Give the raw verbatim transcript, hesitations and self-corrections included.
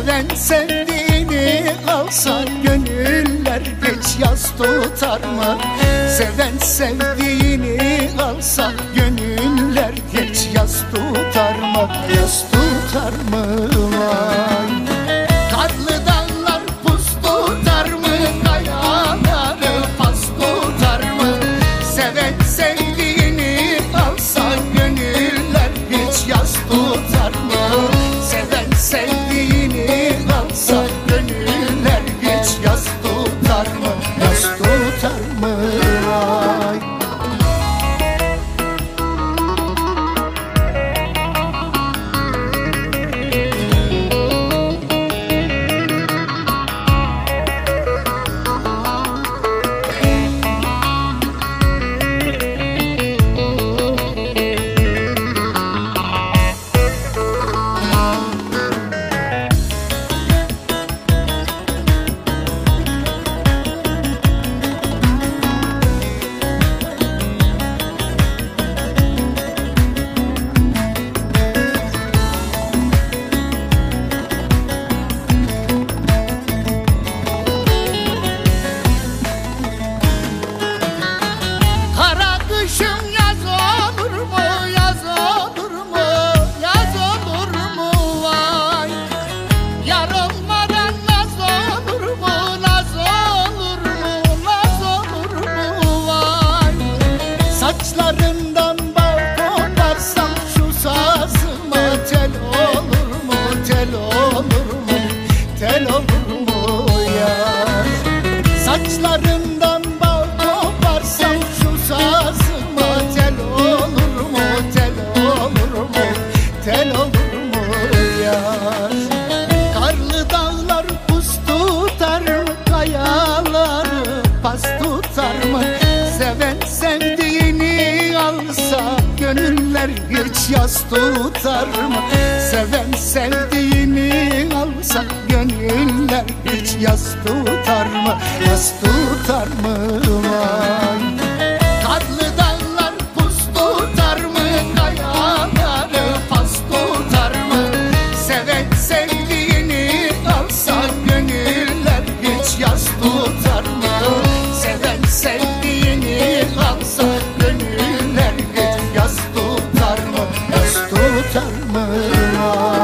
Seven sevdiğini alsa gönüller geç yaz tutar mı? Seven sevdiğini alsa gönüller geç yaz tutar mı? Yaz tutar mı? Vay. Karlı dağlar pus tutar mı? Kayaları pas tutar mı? Seven sevdiğini alsa gönüller geç yaz tutar mı? Seven sevdiğini alsa gönüller geç yaz tutar mı? Yaz tutar mı? Vay. Kışım yaz olur mu, yaz olur mu, yaz olur mu vay? Yar olmadan naz olur mu, naz olur mu, naz olur mu vay? Saçlarından bal koparsam şu sazıma tel olur mu, tel olur mu, tel olur mu yar? Saçlarından bal koparsam şu sazıma tel olur mu, tel olur mu, tel olur mu yar? Karlı dağlar pus tutar mı? Kayaları pas tutar mı? Seven sevdiğini alsa gönüller hiç yaz tutar mı? Seven sevdiğini alsa gönüller hiç yaz tutar mı? Yaz tutar mı? Vay. Karlı dağlar pus tutar mı? Kayaları pas tutar mı? Seven sevdiğini alsa gönüller hiç yaz tutar mı? Seven sevdiğini alsa gönüller hiç yaz tutar mı? Yaz tutar mı?